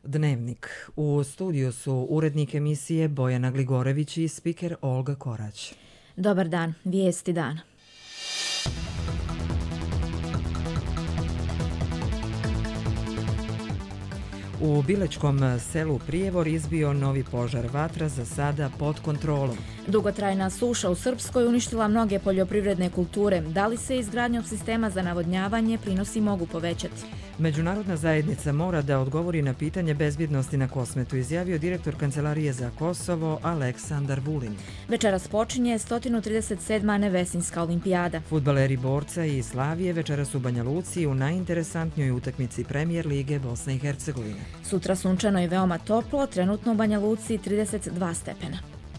Dnevnik. U studiju su urednik emisije Bojana Gligorević i spiker Olga Korać. Dobar dan, vijesti dana. U Bilečkom selu Prijevor izbio novi požar, vatra za sada pod kontrolom. Dugotrajna suša u Srpskoj uništila mnoge poljoprivredne kulture. Da li se izgradnjom sistema za navodnjavanje prinosi mogu povećati? Međunarodna zajednica mora da odgovori na pitanje bezbjednosti na Kosmetu, izjavio direktor Kancelarije za Kosovo Aleksandar Vulin. Večeras počinje 137. Nevesinjska olimpijada. Fudbaleri Borca i Slavije večeras u Banja Luci u najinteresantnijoj utakmici Premijer lige Bosne i Hercegovine. Sutra sunčano i veoma toplo, trenutno u Banja Luci 32 stepena.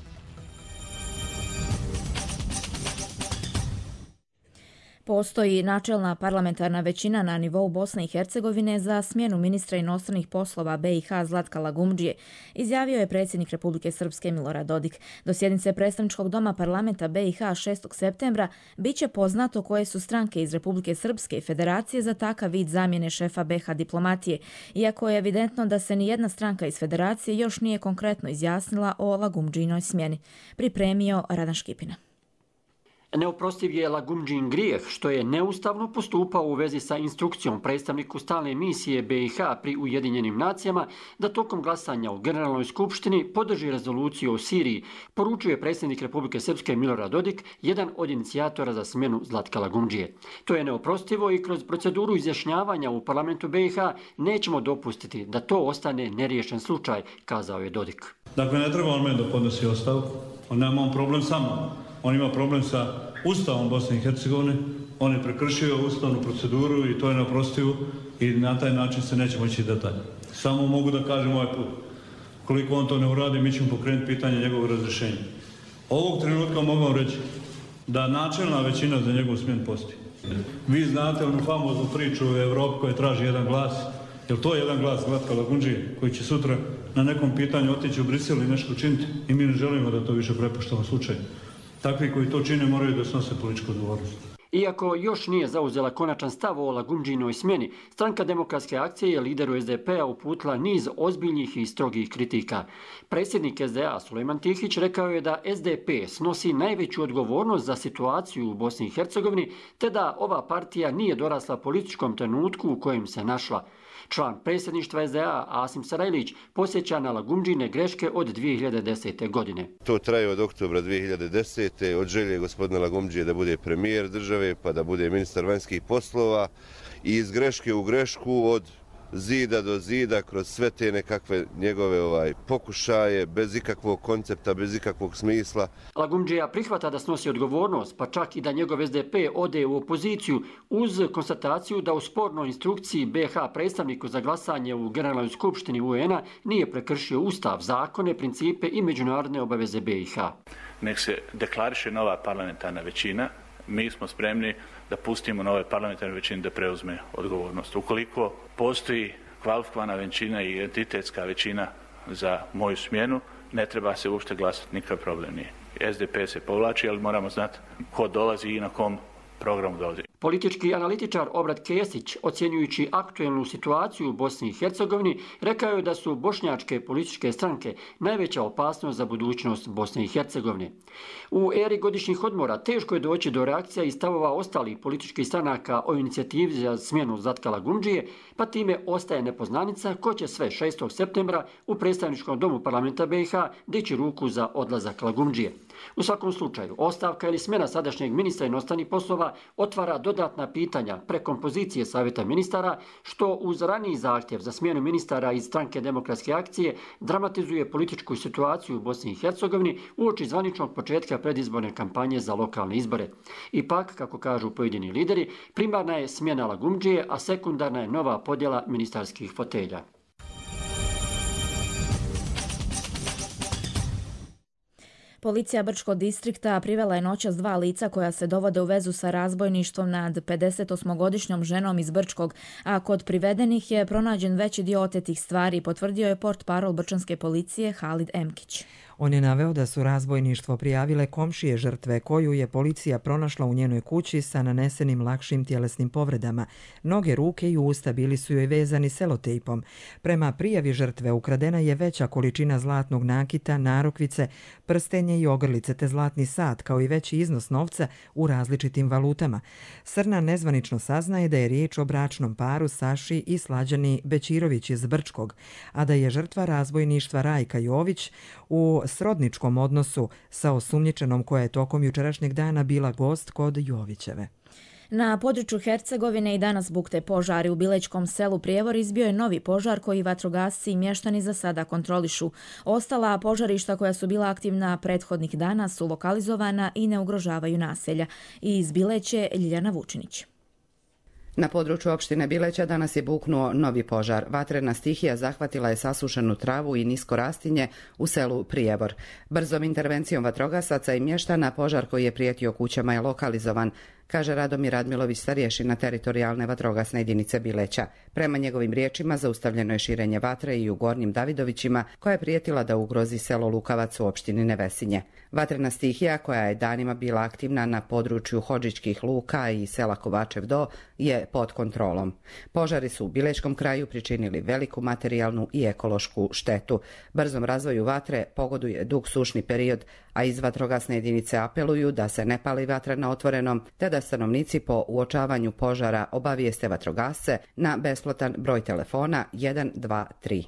Postoji načelna parlamentarna većina na nivou Bosne i Hercegovine za smjenu ministra inostranih poslova BiH Zlatka Lagumdžije, izjavio je predsjednik Republike Srpske Milorad Dodik. Do sjednice predstavničkog doma parlamenta BiH 6. septembra bit će poznato koje su stranke iz Republike Srpske i Federacije za takav vid zamjene šefa BiH diplomatije, iako je evidentno da se ni jedna stranka iz Federacije još nije konkretno izjasnila o Lagumdžijinoj smjeni. Pripremio Radan Škipina. Neoprostiv je Lagumdžin grijeh što je neustavno postupao u vezi sa instrukcijom predstavniku stalne misije BiH pri Ujedinjenim nacijama da tokom glasanja u Generalnoj skupštini podrži rezoluciju o Siriji, poručuje predsjednik Republike Srpske Milorad Dodik, jedan od inicijatora za smjenu Zlatka Lagumdžije. To je neoprostivo i kroz proceduru izjašnjavanja u parlamentu BiH nećemo dopustiti da to ostane neriješen slučaj, kazao je Dodik. Dakle, ne treba on meni da podnosi ostavku, on nema problem sa mnom. On ima problem sa Ustavom Bosne i Hercegovine, on je prekršio ustavnu proceduru i to je neoprostivo i na taj način se neće moći detalje. Samo mogu da kažem ovaj put. Koliko on to ne uradi, mi ćemo pokrenuti pitanje njegovog razrješenja. Ovog trenutka mogu vam reći da načelna većina za njegov smjen postoji. Vi znate onu famoznu priču u Evropi koja traži jedan glas. Je li to jedan glas Zlatka Lagumdžije koji će sutra na nekom pitanju otići u Brisel i nešto učiniti? I mi ne želimo da to više prepuštamo slučaju. Takvi koji to čine moraju da snose političku odgovornost. Iako još nije zauzela konačan stav o Lagumdžijinoj smjeni, Stranka demokratske akcije je lideru SDP-a uputila niz ozbiljnih i strogih kritika. Predsjednik SDA Sulejman Tihić rekao je da SDP snosi najveću odgovornost za situaciju u Bosni i Hercegovini, te da ova partija nije dorasla političkom trenutku u kojem se našla. Član predsjedništva SDA Asim Sarajlić posjeća na Lagumdžijine greške od 2010. godine. To traje od oktobra 2010. od želje gospodina Lagumdžije da bude premijer države pa da bude ministar vanjskih poslova i iz greške u grešku od zida do zida kroz sve te nekakve njegove pokušaje bez ikakvog koncepta, bez ikakvog smisla. Lagumdžija prihvata da snosi odgovornost, pa čak i da njegov SDP ode u opoziciju uz konstataciju da u spornoj instrukciji BiH predstavniku za glasanje u Generalnoj skupštini UN-a nije prekršio ustav, zakone, principe i međunarodne obaveze BiH. Nek se deklariše nova parlamentarna većina, mi smo spremni da pustimo nove parlamentarne većine da preuzme odgovornost. Ukoliko postoji kvalifikovana većina i entitetska većina za moju smjenu, ne treba se uopšte glasati, nikakav problem nije. SDP se povlači, ali moramo znati ko dolazi i na kom programu dolazi. Politički analitičar Obrat Kesić, ocjenjujući aktuelnu situaciju u Bosni i Hercegovini, rekao je da su bošnjačke političke stranke najveća opasnost za budućnost Bosne i Hercegovine. U eri godišnjih odmora teško je doći do reakcija i stavova ostalih političkih stranaka o inicijativi za smjenu Zlatka Lagumdžije, pa time ostaje nepoznanica ko će sve 6. septembra u predstavničkom domu parlamenta BiH dići ruku za odlazak Lagumdžije. U svakom slučaju, ostavka ili smjena sadašnjeg ministra inostranih poslova otvara dodatna pitanja prekompozicije savjeta ministara, što uz raniji zahtjev za smjenu ministara iz Stranke demokratske akcije dramatizuje političku situaciju u Bosni i Hercegovini uoči zvaničnog početka predizborne kampanje za lokalne izbore. Ipak, kako kažu pojedini lideri, primarna je smjena Lagumdžije, a sekundarna je nova podjela ministarskih fotelja. Policija Brčkog distrikta privela je noćas 2 lica koja se dovode u vezu sa razbojništvom nad 58-godišnjom ženom iz Brčkog, a kod privedenih je pronađen veći dio otetih stvari, potvrdio je portparol brčanske policije Halid Emkić. On je naveo da su razbojništvo prijavile komšije žrtve koju je policija pronašla u njenoj kući sa nanesenim lakšim tjelesnim povredama. Noge, ruke i usta bili su joj vezani selotejpom. Prema prijavi žrtve ukradena je veća količina zlatnog nakita, narukvice, prstenje i ogrlice te zlatni sat kao i veći iznos novca u različitim valutama. Srna nezvanično saznaje da je riječ o bračnom paru Saši i Slađani Bećirović iz Brčkog, a da je žrtva razbojništva Rajka Jović u srodničkom odnosu sa osumnjičenom koja je tokom jučerašnjeg dana bila gost kod Jovićeve. Na području Hercegovine i danas bukte požari. U Bilečkom selu Prijevor izbio je novi požar koji vatrogasci i mještani za sada kontrolišu. Ostala požarišta koja su bila aktivna prethodnih dana su lokalizovana i ne ugrožavaju naselja. Iz Bileće Ljiljana Vučinić. Na području opštine Bileća danas je buknuo novi požar. Vatrena stihija zahvatila je sasušenu travu i nisko rastinje u selu Prijevor. Brzom intervencijom vatrogasaca i mještana požar koji je prijetio kućama je lokalizovan, kaže Radomir Radmilović, starješina teritorijalne vatrogasne jedinice Bileća. Prema njegovim riječima zaustavljeno je širenje vatre i u Gornjim Davidovićima koja je prijetila da ugrozi selo Lukavac u opštini Nevesinje. Vatrena stihija koja je danima bila aktivna na području Hodžićkih luka i sela Kovačev Do je pod kontrolom. Požari su u Bilečkom kraju pričinili veliku materijalnu i ekološku štetu. Brzom razvoju vatre pogoduje dug sušni period, a iz vatrogasne jedinice apeluju da se ne pali vatra na otvorenom, te da stanovnici po uočavanju požara obavijeste vatrogasce na besplatan broj telefona 123.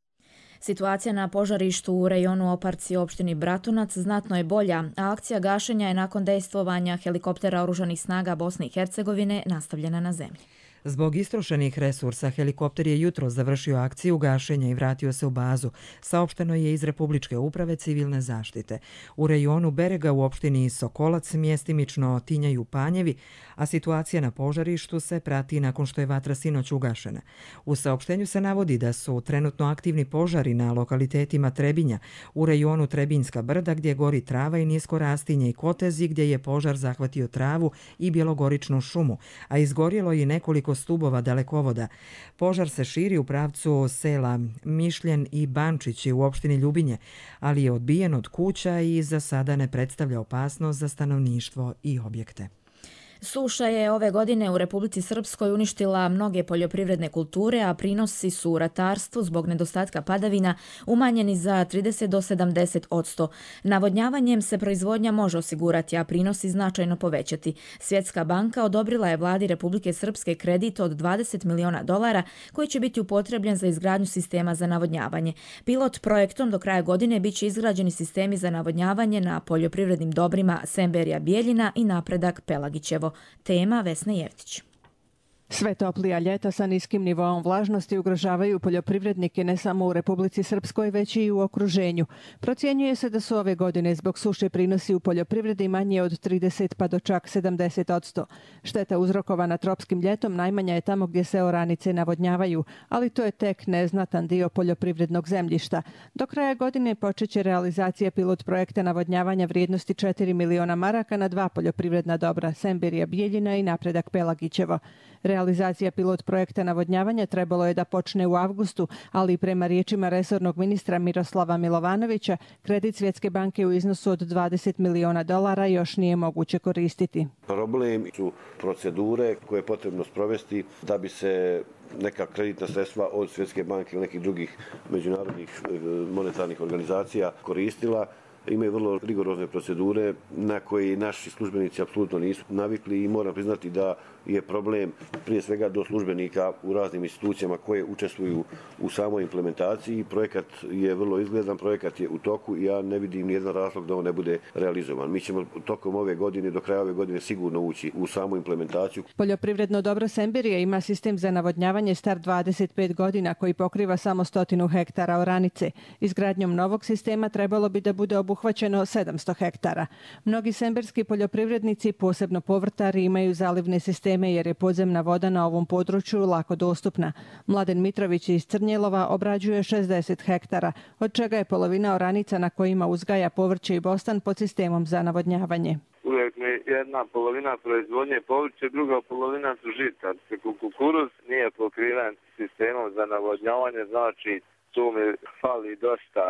Situacija na požarištu u rejonu Oparci opštini Bratunac znatno je bolja, a akcija gašenja je nakon dejstvovanja helikoptera oružanih snaga Bosne i Hercegovine nastavljena na zemlji. Zbog istrošenih resursa, helikopter je jutro završio akciju gašenja i vratio se u bazu. Saopšteno je iz Republičke uprave civilne zaštite. U rejonu Berega u opštini Sokolac mjestimično tinjaju panjevi, a situacija na požarištu se prati nakon što je vatra sinoć ugašena. U saopštenju se navodi da su trenutno aktivni požari na lokalitetima Trebinja, u rejonu Trebinjska brda gdje gori trava i nisko rastinje i Kotezi gdje je požar zahvatio travu i bjelogoričnu šumu, a izgorjelo je nekoliko stubova dalekovoda. Požar se širi u pravcu sela Mišljen i Bančići u opštini Ljubinje, ali je odbijen od kuća i za sada ne predstavlja opasnost za stanovništvo i objekte. Suša je ove godine u Republici Srpskoj uništila mnoge poljoprivredne kulture, a prinosi su u ratarstvu zbog nedostatka padavina umanjeni za 30 do 70%. Navodnjavanjem se proizvodnja može osigurati, a prinosi značajno povećati. Svjetska banka odobrila je vladi Republike Srpske kredit od $20 miliona koji će biti upotrebljen za izgradnju sistema za navodnjavanje. Pilot projektom do kraja godine biće izgrađeni sistemi za navodnjavanje na poljoprivrednim dobrima Semberija Bijeljina i Napredak Pelagićevo. Tema Vesna Jevtić. Sve toplija ljeta sa niskim nivoom vlažnosti ugrožavaju poljoprivrednike ne samo u Republici Srpskoj, već i u okruženju. Procjenjuje se da su ove godine zbog suše prinosi u poljoprivredi manje od 30 pa do čak 70%. Šteta uzrokovana tropskim ljetom najmanja je tamo gdje se oranice navodnjavaju, ali to je tek neznatan dio poljoprivrednog zemljišta. Do kraja godine počeće realizacija pilot projekta navodnjavanja vrijednosti 4 miliona maraka na 2 poljoprivredna dobra, Semberija Bijeljina i Napredak Pelagićevo. Realizacija pilot projekta navodnjavanja trebalo je da počne u avgustu, ali prema riječima resornog ministra Miroslava Milovanovića, kredit Svjetske banke u iznosu od $20 miliona još nije moguće koristiti. Problem su procedure koje je potrebno sprovesti da bi se neka kreditna sredstva od Svjetske banke ili nekih drugih međunarodnih monetarnih organizacija koristila. Imaju vrlo rigorozne procedure na koje naši službenici apsolutno nisu navikli i moram priznati da je problem prije svega do službenika u raznim institucijama koje učestvuju u samoj implementaciji. Projekat je vrlo izgledan, projekat je u toku i ja ne vidim nijedan razlog da on ne bude realizovan. Mi ćemo tokom ove godine, do kraja ove godine sigurno ući u samu implementaciju. Poljoprivredno dobro Semberija ima sistem za navodnjavanje star 25 godina koji pokriva samo 100 hektara oranice. Izgradnjom novog sistema trebalo bi da bude obuhvaćeno 700 hektara. Mnogi semberski poljoprivrednici, posebno povrtari, imaju zalivne sisteme jer je podzemna voda na ovom području lako dostupna. Mladen Mitrović iz Crnjelova obrađuje 60 hektara, od čega je polovina oranica na kojima uzgaja povrće i bostan pod sistemom za navodnjavanje. Uvijek mi jedna polovina proizvodnje povrće, druga polovina su žita. Kukuruz nije pokriven sistemom za navodnjavanje, znači tu mi fali dosta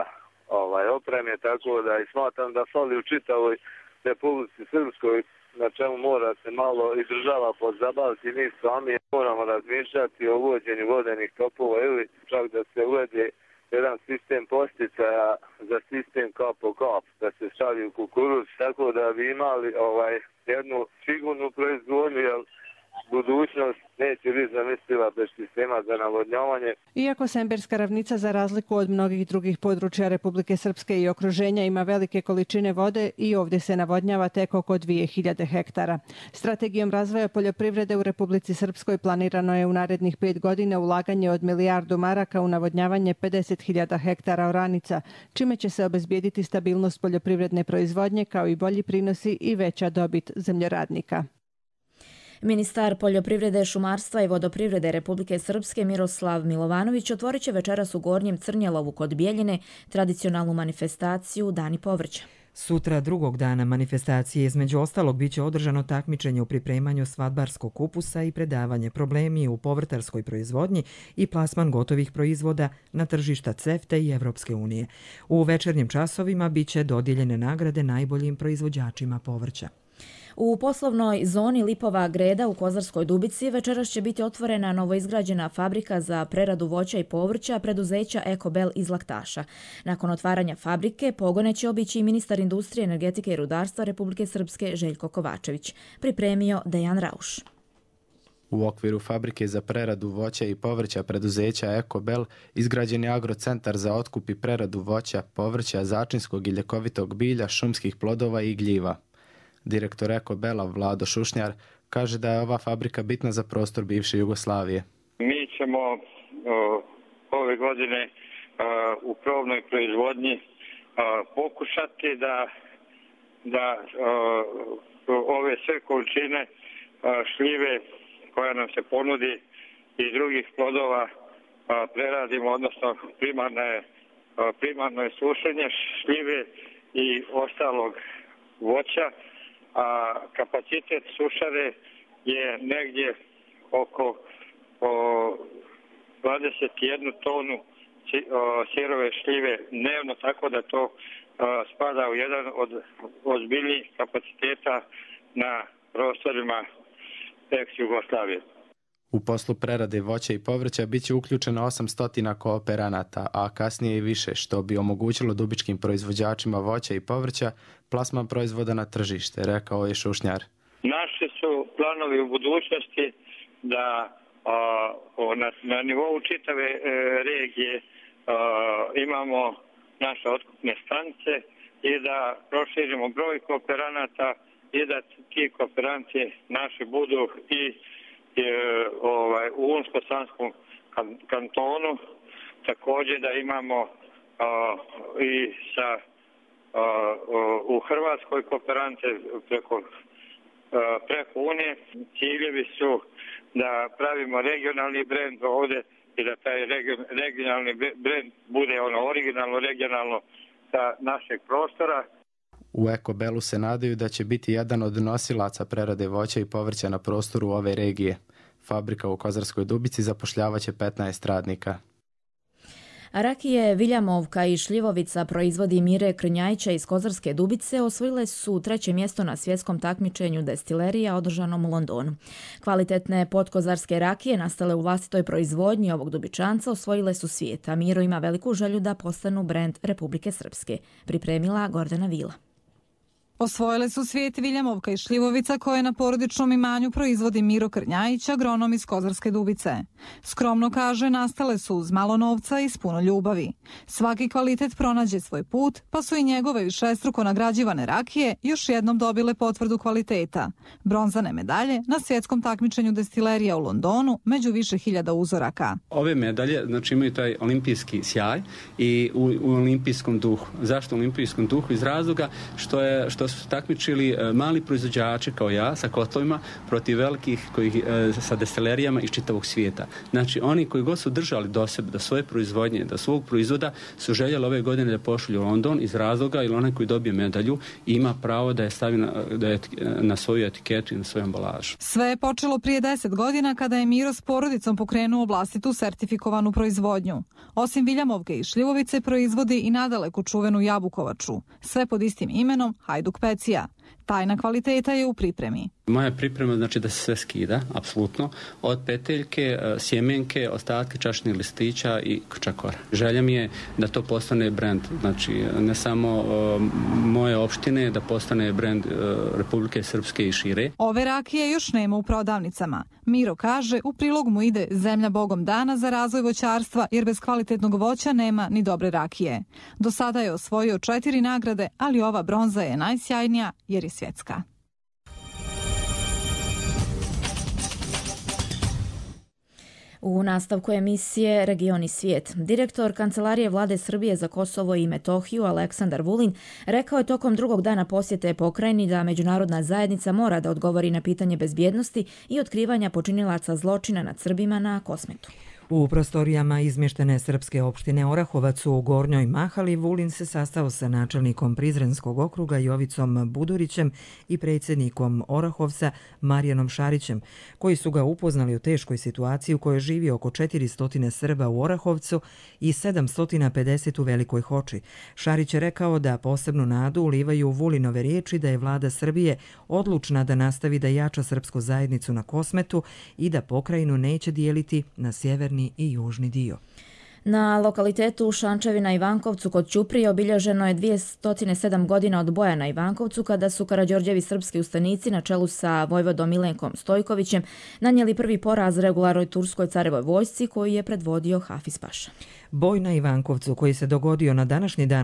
opreme, tako da i smatram da fali u čitavoj Republici Srpskoj, na čemu mora se malo izdržava pozabaviti. Mi sami moramo razmišljati o uvođenju vodenih topova ili čak da se uvede jedan sistem posticaja za sistem kap po kap, da se stavi u kukuruz, tako da bi imali jednu sigurnu proizvodnju, jer budućnost neće biti zamisliva bez sistema za navodnjavanje. Iako Semberska ravnica za razliku od mnogih drugih područja Republike Srpske i okruženja ima velike količine vode, i ovdje se navodnjava tek oko 2000 hektara. Strategijom razvoja poljoprivrede u Republici Srpskoj planirano je u narednih 5 godina ulaganje od 1 milijardu maraka u navodnjavanje 50.000 hektara oranica, čime će se obezbijediti stabilnost poljoprivredne proizvodnje kao i bolji prinosi i veća dobit zemljoradnika. Ministar poljoprivrede, šumarstva i vodoprivrede Republike Srpske Miroslav Milovanović otvorit će večeras u Gornjem Crnjelovu kod Bijeljine tradicionalnu manifestaciju Dani povrća. Sutra, drugog dana manifestacije, između ostalog biće održano takmičenje u pripremanju svadbarskog kupusa i predavanje problemi u povrtarskoj proizvodnji i plasman gotovih proizvoda na tržišta CEFTA i Evropske unije. U večernjim časovima biće dodijeljene nagrade najboljim proizvođačima povrća. U poslovnoj zoni Lipova Greda u Kozarskoj Dubici večeras će biti otvorena novoizgrađena fabrika za preradu voća i povrća preduzeća Ekobel iz Laktaša. Nakon otvaranja fabrike pogone će obići i ministar industrije, energetike i rudarstva Republike Srpske Željko Kovačević. Pripremio Dejan Rauš. U okviru fabrike za preradu voća i povrća preduzeća Ekobel izgrađen je agrocentar za otkup i preradu voća, povrća, začinskog i ljekovitog bilja, šumskih plodova i gljiva. Direktor Ekobela Vlado Šušnjar kaže da je ova fabrika bitna za prostor bivše Jugoslavije. Mi ćemo ove godine u probnoj proizvodnji pokušati da ove sve količine šljive koja nam se ponudi i drugih plodova preradimo, odnosno primarno je sušenje šljive i ostalog voća, a kapacitet sušare je negdje oko 21 tonu sirove šljive dnevno, tako da to spada u jedan od ozbiljnijih kapaciteta na prostorima ex-Jugoslavije. U poslu prerade voća i povrća bit će uključeno 800 kooperanata, a kasnije i više, što bi omogućilo dubičkim proizvođačima voća i povrća plasman proizvoda na tržište, rekao je Šušnjar. Naši su planovi u budućnosti da na nivou čitave regije imamo naše otkupne stanice i da proširimo broj kooperanata i da ti kooperanti naši budu i u Unsko-Sanskom kantonu, također da imamo i u Hrvatskoj kooperante preko Unije. Ciljevi su da pravimo regionalni brend ovdje i da taj regionalni brend bude originalno, regionalno sa našeg prostora. U Ekobelu se nadaju da će biti jedan od nosilaca prerade voća i povrća na prostoru ove regije. Fabrika u Kozarskoj Dubici zapošljavaće 15 radnika. Rakije Viljamovka i Šljivovica proizvodi Mire Krnjajića iz Kozarske Dubice osvojile su 3. mjesto na svjetskom takmičenju destilerija održanom u Londonu. Kvalitetne podkozarske rakije nastale u vlastitoj proizvodnji ovog dubičanca osvojile su svijet, a Miro ima veliku želju da postanu brend Republike Srpske. Pripremila Gordana Vila. Osvojile su svijet Viljamovka i Šljivovica koje na porodičnom imanju proizvodi Miro Krnjajić, agronom iz Kozarske Dubice. Skromno kaže, nastale su uz malo novca i s puno ljubavi. Svaki kvalitet pronađe svoj put, pa su i njegove višestruko nagrađivane rakije još jednom dobile potvrdu kvaliteta. Bronzane medalje na svjetskom takmičenju destilerija u Londonu među više hiljada uzoraka. Ove medalje imaju taj olimpijski sjaj i u olimpijskom duhu. Zašto u olimpijskom duhu? Iz razloga što su se takmičili mali proizvođači kao ja sa kotlovima protiv velikih sa destilerijama iz čitavog svijeta. Znači oni koji god su držali do sebe, do svoje proizvodnje, do svog proizvoda su željeli ove godine da pošalju u London iz razloga ili onaj koji dobije medalju ima pravo da je stavi na svoju etiketu i na svoju ambalažu. Sve je počelo prije 10 godina kada je Miro s porodicom pokrenuo vlastitu sertifikovanu proizvodnju. Osim viljamovke i šljivovice proizvodi i nadaleku čuvenu jabukovaču. Sve pod istim imenom Hajduk Pecija. Tajna kvaliteta je u pripremi. Moja priprema znači da se sve skida, apsolutno, od peteljke, sjemenke, ostatke čašnih listića i čakora. Želja mi je da to postane brend, znači ne samo moje opštine, da postane brend Republike Srpske i šire. Ove rakije još nema u prodavnicama. Miro kaže, u prilog mu ide zemlja bogom dana za razvoj voćarstva, jer bez kvalitetnog voća nema ni dobre rakije. Do sada je osvojio 4 nagrade, ali ova bronza je najsjajnija jer je svjetska. U nastavku emisije Region i svijet, direktor Kancelarije Vlade Srbije za Kosovo i Metohiju Aleksandar Vulin rekao je tokom drugog dana posjete pokrajini da međunarodna zajednica mora da odgovori na pitanje bezbjednosti i otkrivanja počinilaca zločina nad Srbima na Kosmetu. U prostorijama izmještene srpske opštine Orahovac u Gornjoj Mahali Vulin se sastao sa načelnikom Prizrenskog okruga Jovicom Budurićem i predsjednikom Orahovca Marijanom Šarićem, koji su ga upoznali u teškoj situaciji u kojoj živi oko 400 Srba u Orahovcu i 750 u Velikoj Hoči. Šarić je rekao da posebnu nadu ulivaju Vulinove riječi da je vlada Srbije odlučna da nastavi da jača srpsku zajednicu na Kosmetu i da pokrajinu neće dijeliti na sjeverni i južni dio. Na lokalitetu Šančevina Ivankovcu kod Ćuprije obilježeno je 207 godina od boja na Ivankovcu kada su Karađorđevi srpski ustanici na čelu sa vojvodom Milenkom Stojkovićem nanijeli prvi poraz regularnoj turskoj carevoj vojsci koju je predvodio Hafiz Paša. Boj na Ivankovcu, koji se dogodio na današnji dan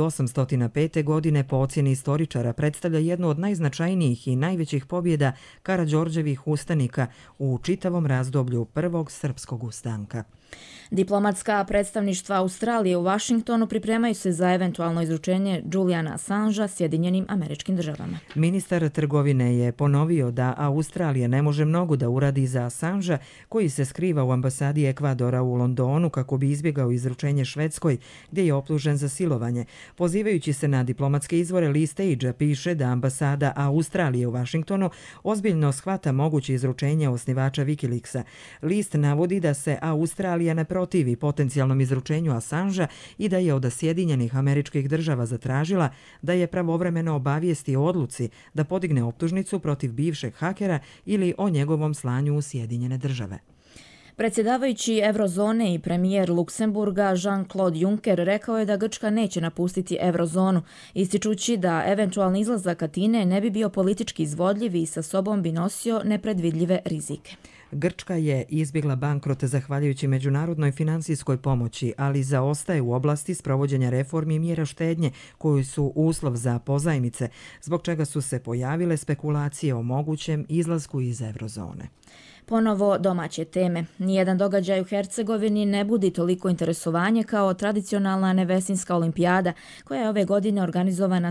1805. godine, po ocjeni istoričara, predstavlja jednu od najznačajnijih i najvećih pobjeda Karađorđevih ustanika u čitavom razdoblju prvog srpskog ustanka. Diplomatska predstavništva Australije u Vašingtonu pripremaju se za eventualno izručenje Juliana Assangea Sjedinjenim Američkim Državama. Ministar trgovine je ponovio da Australija ne može mnogo da uradi za Assangea, koji se skriva u ambasadi Ekvadora u Londonu kako bi izbjegao izručenje Švedskoj, gdje je optužen za silovanje. Pozivajući se na diplomatske izvore, Lee Stage piše da ambasada Australije u Vašingtonu ozbiljno shvata moguće izručenje osnivača Wikileaksa. List navodi da se Australija ne protivi potencijalnom izručenju Assangea i da je od Sjedinjenih Američkih Država zatražila da je pravovremeno obavijesti o odluci da podigne optužnicu protiv bivšeg hakera ili o njegovom slanju u Sjedinjene Države. Predsjedavajući Eurozone i premijer Luksemburga Jean-Claude Juncker rekao je da Grčka neće napustiti Eurozonu, ističući da eventualni izlazak Atine ne bi bio politički izvodljiv i sa sobom bi nosio nepredvidljive rizike. Grčka je izbjegla bankrot zahvaljujući međunarodnoj financijskoj pomoći, ali zaostaje u oblasti sprovođenja reformi i mjera štednje koji su uslov za pozajmice, zbog čega su se pojavile spekulacije o mogućem izlasku iz Eurozone. Ponovo domaće teme. Nijedan događaj u Hercegovini ne budi toliko interesovanje kao tradicionalna Nevesinska olimpijada, koja je ove godine organizovana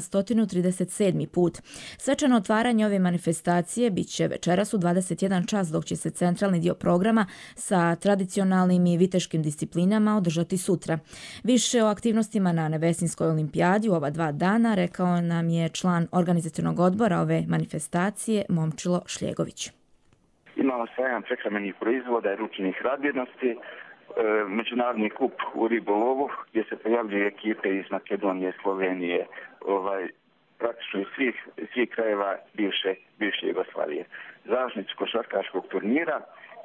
137. put. Svečano otvaranje ove manifestacije bit će večeras u 21 čas, dok će se centralni dio programa sa tradicionalnim i viteškim disciplinama održati sutra. Više o aktivnostima na Nevesinskoj olimpijadi u ova 2 dana rekao nam je član organizacionog odbora ove manifestacije Momčilo Šljegović. Imamo sajam prehrambenih proizvoda i ručnih radovnosti, međunarodni kup u ribolovu gdje se pojavljuju ekipe iz Makedonije, Slovenije, praktično iz svih krajeva bivše Jugoslavije. Završnicu košarkaškog turnira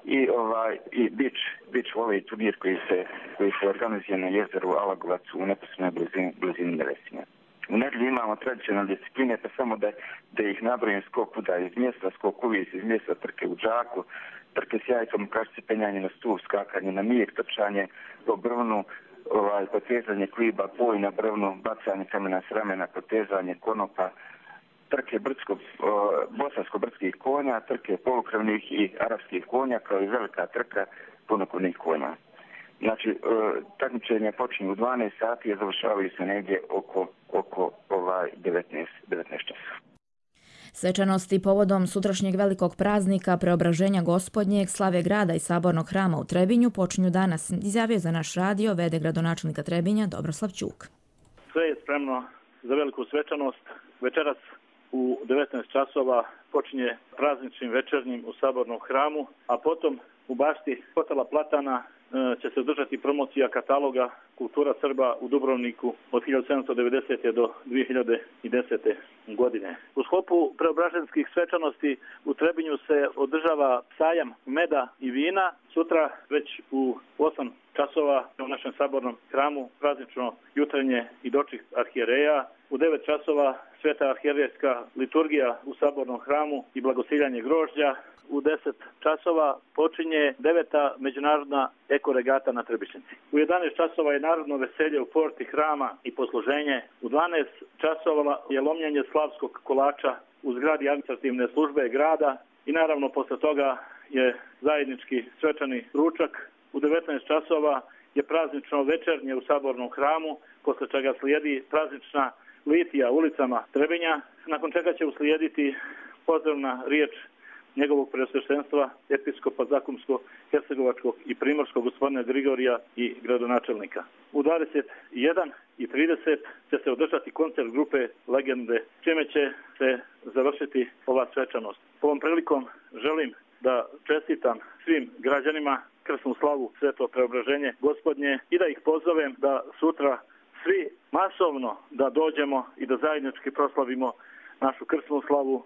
i bič volley turnir koji se organizuje na jezeru Alagovac u neposrednoj blizini Nevesinja. U nedelju imamo tradicionalne discipline, pa samo da ih nabrojim: skok udara iz mjesta, skok uvis iz mjesta, trke u džaku, trke s jajkom, kašice, penjanje na stup, skakanje na mir, trčanje po brvnu, potezanje kliba, boj na brvnu, bacanje kamena s ramena, potezanje konopa, trke bosansko-brdskih konja, trke polukrvnih i arapskih konja, kao i velika trka punokrvnih konja. Znači, takmičenje počinje u 12 sati i završavaju se negdje oko 19 časova. Svečanosti povodom sutrašnjeg velikog praznika Preobraženja Gospodnjeg, slave grada i sabornog hrama u Trebinju počinju danas, izjavio za naš radio v.d. gradonačelnika Trebinja Dobroslav Ćuk. Sve je spremno za veliku svečanost. Večeras u 19 časova počinje prazničnim večernjim u sabornom hramu, a potom u bašti hotela Platana će se održati promocija kataloga Kultura Srba u Dubrovniku od 1790. do 2010. godine. U sklopu preobraženskih svečanosti u Trebinju se održava sajam meda i vina. Sutra već u 8 časova u našem sabornom hramu praznično jutrenje i doček arhijereja. U 9 časova sveta arhijerejska liturgija u sabornom hramu i blagosiljanje grožđa. U 10 časova počinje 9. međunarodna ekoregata na Trebišnjici. U 11 časova je narodno veselje u porti hrama i posluženje. U 12 časova je lomljenje slavskog kolača u zgradi administrativne službe grada i naravno posle toga je zajednički svečani ručak. U 19 časova je praznično večernje u sabornom hramu, posle čega slijedi praznična litija ulicama Trebinja, nakon čega će uslijediti pozdravna riječ njegovog preosveštenstva, episkopa Zakumsko-Hercegovačkog i Primorskog gospodina Grigorija i gradonačelnika. U 21:30 će se održati koncert grupe Legende, čime će se završiti ova svečanost. Ovom prilikom želim da čestitam svim građanima krsnu slavu Sveto Preobraženje Gospodnje i da ih pozovem da sutra svi masovno da dođemo i da zajednički proslavimo našu krsnu slavu.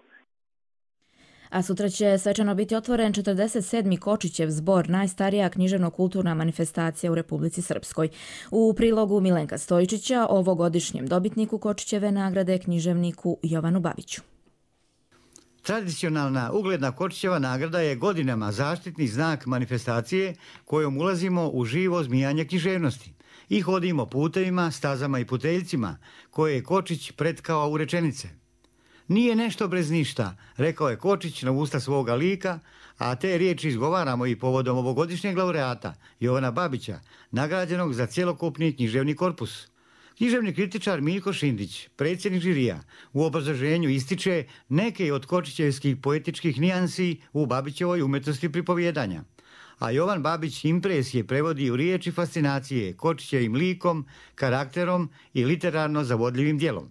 A sutra će svečano biti otvoren 47. Kočićev zbor, najstarija književno-kulturna manifestacija u Republici Srpskoj. U prilogu Milenka Stojičića o ovogodišnjem dobitniku Kočićeve nagrade, književniku Jovanu Babiću. Tradicionalna ugledna Kočićeva nagrada je godinama zaštitni znak manifestacije kojom ulazimo u živo zmijanje književnosti i hodimo putevima, stazama i puteljcima koje je Kočić pretkao u rečenice. Nije nešto bez ništa, rekao je Kočić na usta svoga lika, a te riječi izgovaramo i povodom ovogodišnjeg laureata Jovana Babića, nagrađenog za cjelokupni književni korpus. Književni kritičar Miljko Šindić, predsjednik žirija, u obrazloženju ističe neke od kočićevskih poetičkih nijansi u Babićevoj umjetnosti pripovjedanja. A Jovan Babić impresije prevodi u riječi fascinacije Kočićevim likom, karakterom i literarno zavodljivim djelom.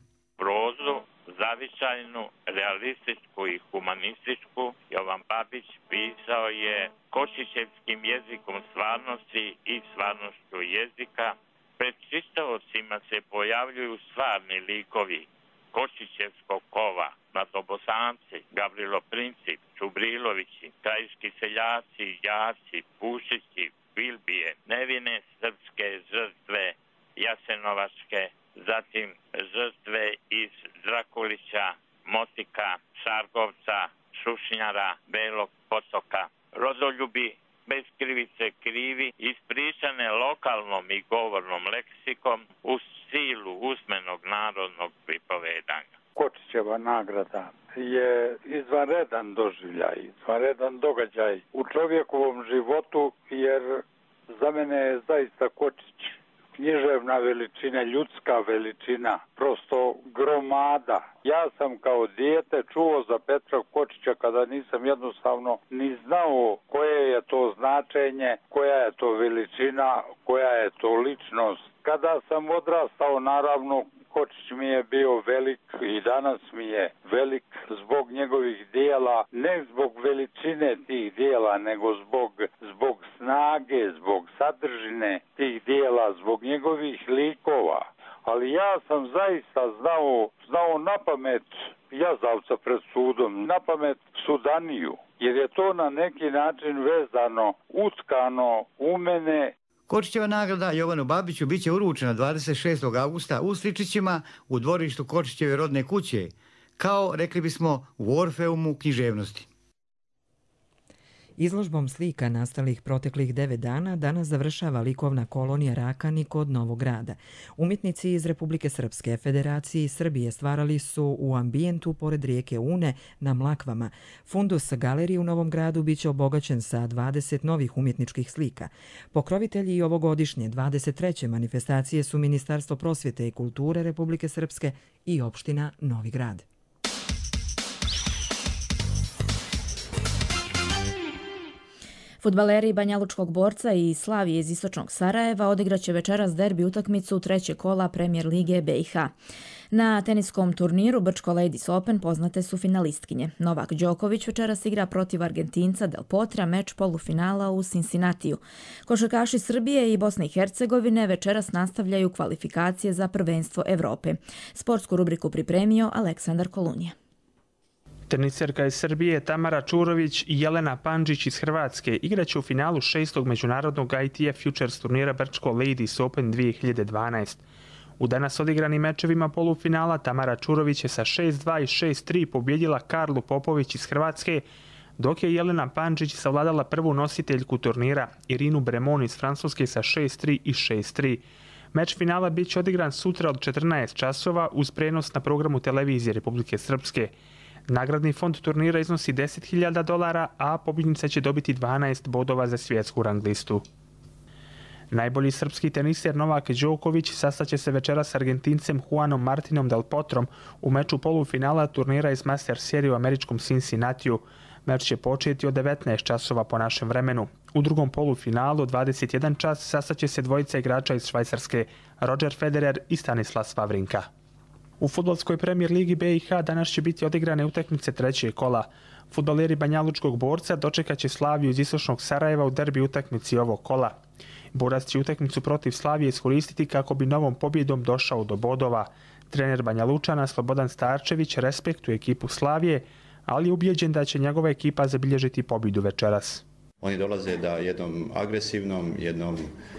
Zavičajnu, realističku i humanističku Jovan Babić pisao je kočićevskim jezikom stvarnosti i stvarnošću jezika. Pred čitaocima se pojavljuju stvarni likovi Kočićevskog kova, Mladobosanci, Gavrilo Princip, Čubrilovići, krajiški seljaci, Jaci, Pušići, Bilbije, nevine srpske žrtve, Jasenovačke, zatim žrtve iz Drakulića, Motika, Šargovca, Šušnjara, Belog Potoka. Rodoljubi bez krivice krivi, ispričane lokalnom i govornom leksikom u stilu usmenog narodnog pripovedanja. Kočićeva nagrada je izvanredan doživljaj, izvanredan događaj u čovjekovom životu, jer za mene je zaista Kočić književna veličina, ljudska veličina, prosto gromada. Ja sam kao dijete čuo za Petra Kočića kada nisam jednostavno ni znao koje je to značenje, koja je to veličina, koja je to ličnost. Kada sam odrastao, naravno, Kočić mi je bio velik i danas mi je velik zbog njegovih dijela, ne zbog veličine tih dijela, nego zbog snage, zbog sadržine tih dijela, zbog njegovih likova. Ali ja sam zaista znao napamet jazavca pred sudom, napamet Sudaniju, jer je to na neki način vezano, utkano u mene. Kočićeva nagrada Jovanu Babiću biće uručena 26. augusta u Sličićima u dvorištu Kočićeve rodne kuće, kao, rekli bismo, u Orfeumu književnosti. Izložbom slika nastalih proteklih 9 dana danas završava likovna kolonija Rakani kod Novog Grada. Umjetnici iz Republike Srpske, Federacije i Srbije stvarali su u ambijentu pored rijeke Une na Mlakvama. Fundus galerije u Novom Gradu biće obogaćen sa 20 novih umjetničkih slika. Pokrovitelji i ovogodišnje 23. manifestacije su Ministarstvo prosvjete i kulture Republike Srpske i opština Novi Grad. Fudbaleri Banjalučkog Borca i Slavije iz istočnog Sarajeva odigraće večeras derbi utakmicu trećeg kola Premier lige BiH. Na teniskom turniru Brčko Ladies Open poznate su finalistkinje. Novak Đoković večeras igra protiv Argentinca Del Potra meč polufinala u Cincinnatiju. Košarkaši Srbije i Bosne i Hercegovine večeras nastavljaju kvalifikacije za prvenstvo Evrope. Sportsku rubriku pripremio Aleksandar Kolunija. Teniserka iz Srbije Tamara Čurović i Jelena Pandžić iz Hrvatske igraće u finalu 6. međunarodnog ITF Futures turnira Brčko Ladies Open 2012. U danas odigranim mečevima polufinala Tamara Čurović je sa 6-2 i 6-3 pobjedila Karlu Popović iz Hrvatske, dok je Jelena Pandžić savladala prvu nositeljku turnira Irinu Bremon iz Francuske sa 6-3 i 6-3. Meč finala bit će odigran sutra od 14 časova uz prenos na programu televizije Republike Srpske. Nagradni fond turnira iznosi $10.000, a pobjednica će dobiti 12 bodova za svjetsku rang listu. Najbolji srpski teniser Novak Đoković sastaće se večera s Argentincem Juanom Martinom Del Potrom u meču polufinala turnira iz Master serije u američkom Cincinnatiju. Meč će početi od 19 časova po našem vremenu. U drugom polufinalu 21 čas sastaće se dvojica igrača iz Švajcarske, Roger Federer i Stanislas Wawrinka. U fudbalskoj Premier ligi BiH danas će biti odigrane utakmice trećeg kola. Fudbaleri Banjalučkog Borca dočekat će Slaviju iz istočnog Sarajeva u derbi utakmici ovog kola. Borac će utakmicu protiv Slavije iskoristiti kako bi novom pobjedom došao do bodova. Trener Banjalučana Slobodan Starčević respektuje ekipu Slavije, ali je ubijeđen da će njegova ekipa zabilježiti pobjedu večeras. Oni dolaze da jednom agresivnom, jednom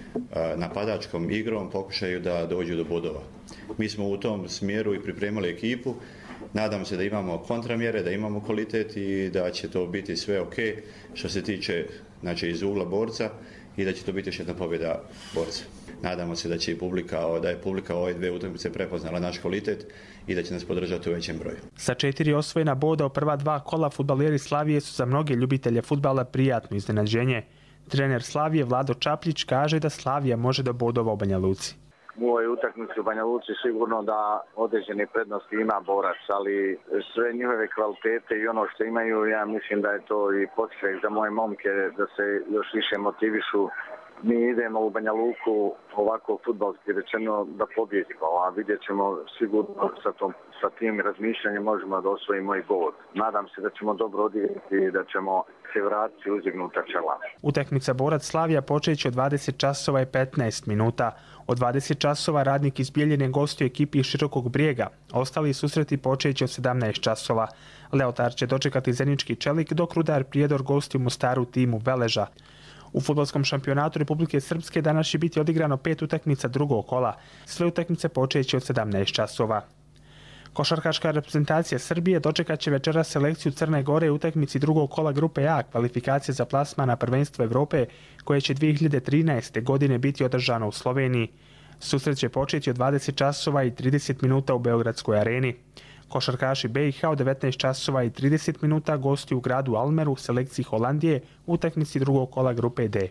napadačkom igrom pokušaju da dođu do bodova. Mi smo u tom smjeru i pripremili ekipu. Nadam se da imamo kontramjere, da imamo kvalitet i da će to biti sve ok što se tiče iz ugla Borca i da će to biti još jedna pobjeda Borca. Nadamo se da će da je publika ove dve utakmice prepoznala naš kvalitet i da će nas podržati u većem broju. Sa 4 osvojena boda u prva 2 kola fudbaleri Slavije su za mnoge ljubitelje fudbala prijatno iznenađenje. Trener Slavije Vlado Čapljić kaže da Slavija može do bodova u Banja Luci. U ovoj utakmici u Banja Luci sigurno da određene prednosti ima Borac, ali sve njihove kvalitete i ono što imaju, ja mislim da je to i poticaj za moje momke da se još više motivišu. Mi idemo u Banja Luku ovako fudbalski rečeno da pobjedimo, a vidjet ćemo sigurno sa tim razmišljanjem možemo da osvojimo i bod. Nadam se da ćemo dobro odigrati i da ćemo se vratiti uzdignuta čela. Utakmica Borac Slavija počeće od 20 časova i 15 minuta. Od 20 časova Radnik iz Bijeljine gostuje ekipi iz Širokog Brijega. Ostali susreti počeće od 17 časova. Leotar će dočekati Zenički Čelik, dok Rudar Prijedor gosti u Mostaru timu Veleža. U fudbalskom šampionatu Republike Srpske danas će biti odigrano 5 utakmica drugog kola. Sve utakmice počeće od 17 časova. Košarkaška reprezentacija Srbije dočekat će večera selekciju Crne Gore u utakmici drugog kola grupe A, kvalifikacije za plasman na prvenstvo Evrope, koje će 2013. godine biti održano u Sloveniji. Susret će početi od 20 časova i 30 minuta u Beogradskoj areni. Košarkaši BiH od 19 časova i 30 minuta gostuju u gradu Almeru u selekciji Holandije u utakmici drugog kola grupe D.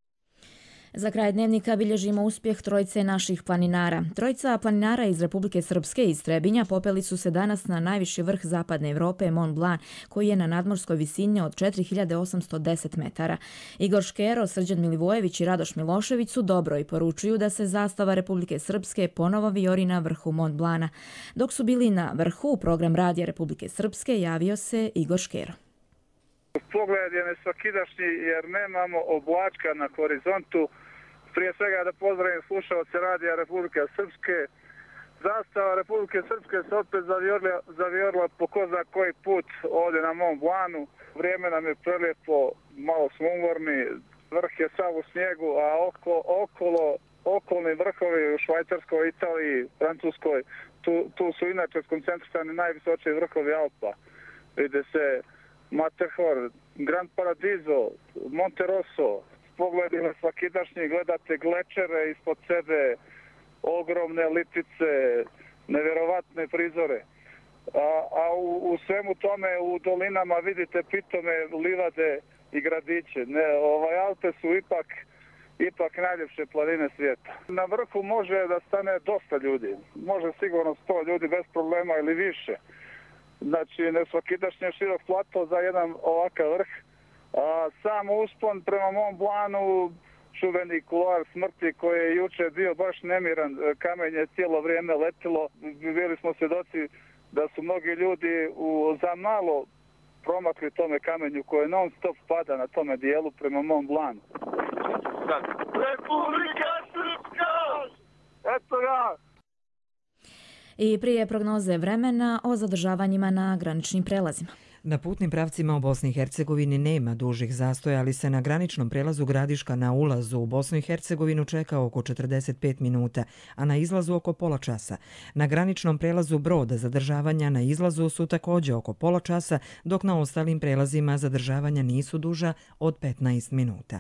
Za kraj dnevnika bilježimo uspjeh trojice naših planinara. Trojica planinara iz Republike Srpske iz Trebinja popeli su se danas na najviši vrh zapadne Evrope, Mont Blanc, koji je na nadmorskoj visini od 4810 metara. Igor Škero, Srđan Milivojević i Radoš Milošević su dobro i poručuju da se zastava Republike Srpske ponovo vijori na vrhu Mont Blana. Dok su bili na vrhu, u program radija Republike Srpske javio se Igor Škero. Pogled je nesvakidašnji jer nemamo oblačka na horizontu. Prije svega da pozdravim slušalce radija Republike Srpske. Zastava Republike Srpske se opet zavijorila po ko zna koji put ovdje na Mont Blanu. Vrijeme nam je prelijepo, malo smo umorni, vrh je sav u snijegu, a okolni vrhovi u Švajcarskoj, Italiji, Francuskoj, tu su inače skoncentrisani najvisočiji vrhovi Alpa. Vide se Matterhorn, Grand Paradiso, Monte Rosso, s pogledima svakidašnji gledate glečere ispod sebe, ogromne litice, nevjerovatne prizore. A u svemu tome u dolinama vidite pitome livade i gradiće. Alpe su ipak najljepše planine svijeta. Na vrhu može da stane dosta ljudi. Može sigurno 100 ljudi bez problema ili više. Znači, nesvakidašnje širok plato za jedan ovakav vrh. Sam uspon prema Mont Blancu, čuveni kuloar smrti koji je juče bio baš nemiran, kamenje cijelo vrijeme letilo. Bili smo svjedoci da su mnogi ljudi za malo promakli tome kamenju koje non stop pada na tome dijelu prema Mont Blancu. Republika Srpska! Eto ja! I prije prognoze vremena o zadržavanjima na graničnim prelazima. Na putnim pravcima u Bosni i Hercegovini nema dužih zastoja, ali se na graničnom prelazu Gradiška na ulazu u Bosnu i Hercegovinu čeka oko 45 minuta, a na izlazu oko pola časa. Na graničnom prelazu Broda zadržavanja na izlazu su također oko pola časa, dok na ostalim prelazima zadržavanja nisu duža od 15 minuta.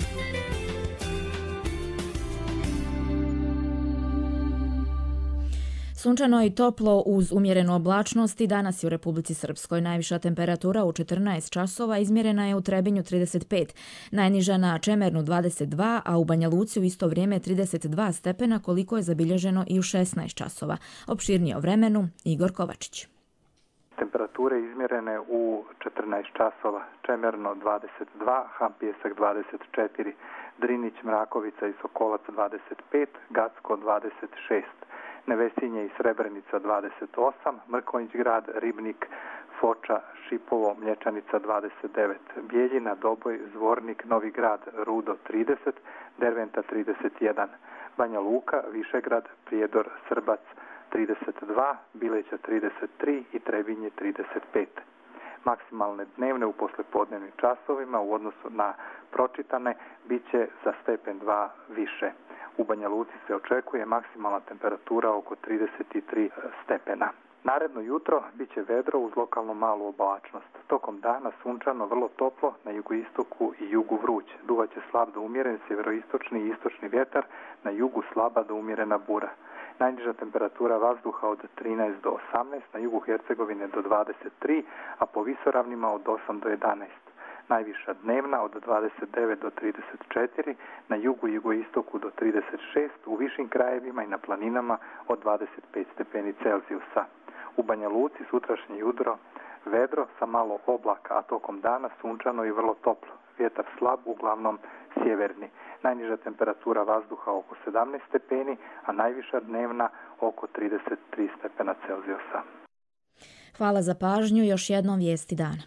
Sunčano i toplo uz umjerenu oblačnost i danas je u Republici Srpskoj. Najviša temperatura u 14 časova izmjerena je u Trebinju 35, najniža na Čemernu 22, a u Banja Luci u isto vrijeme 32 stepena koliko je zabilježeno i u 16 časova. Opširnije o vremenu Igor Kovačić. Temperature izmjerene u 14 časova, Čemerno 22, Hampijesak 24, Drinić, Mrakovica i Sokolac 25, Gacko 26. Nevesinje i Srebrenica 28, Mrkonjić grad, Ribnik, Foča, Šipovo, Mlječanica 29, Bijeljina, Doboj, Zvornik, Novi grad, Rudo 30, Derventa 31, Banja Luka, Višegrad, Prijedor, Srbac 32, Bileća 33 i Trebinje 35. Maksimalne dnevne u poslijepodnevnim časovima u odnosu na pročitane bit će za stepen 2 više. U Banja Luci se očekuje maksimalna temperatura oko 33 stepena. Naredno jutro bit će vedro uz lokalno malu oblačnost. Tokom dana sunčano, vrlo toplo, na jugoistoku i jugu vruć. Duvaće slab do umjeren sjeveroistočni i istočni vjetar, na jugu slaba do umjerena bura. Najniža temperatura vazduha od 13 do 18, na jugu Hercegovine do 23, a po visoravnima od 8 do 11. Najviša dnevna od 29 do 34, na jugu i jugoistoku do 36, u višim krajevima i na planinama od 25 stepeni Celzijusa. U Banja Luci sutrašnje jutro vedro sa malo oblaka, a tokom dana sunčano i vrlo toplo. Vjetar slab, uglavnom sjeverni. Najniža temperatura vazduha oko 17 stepeni, a najviša dnevna oko 33 stepena Celzijusa. Hvala za pažnju, još jednom vijesti dana.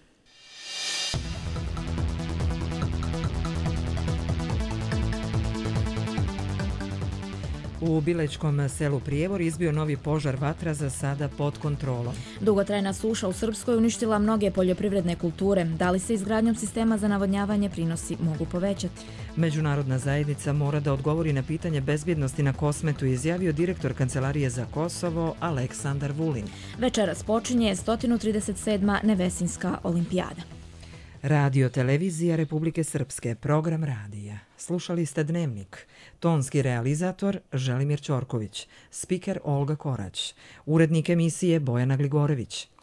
U Bilećkom selu Prijevor izbio novi požar, vatra za sada pod kontrolom. Dugotrajna suša u Srpskoj uništila mnoge poljoprivredne kulture. Da li se izgradnjom sistema za navodnjavanje prinosi mogu povećati? Međunarodna zajednica mora da odgovori na pitanje bezbjednosti na Kosmetu, izjavio direktor Kancelarije za Kosovo Aleksandar Vulin. Večeras počinje 137. Nevesinska olimpijada. Radio televizija Republike Srpske, program radija. Slušali ste Dnevnik. Tonski realizator Želimir Ćorković, spiker Olga Korać, urednik emisije Bojana Gligorević,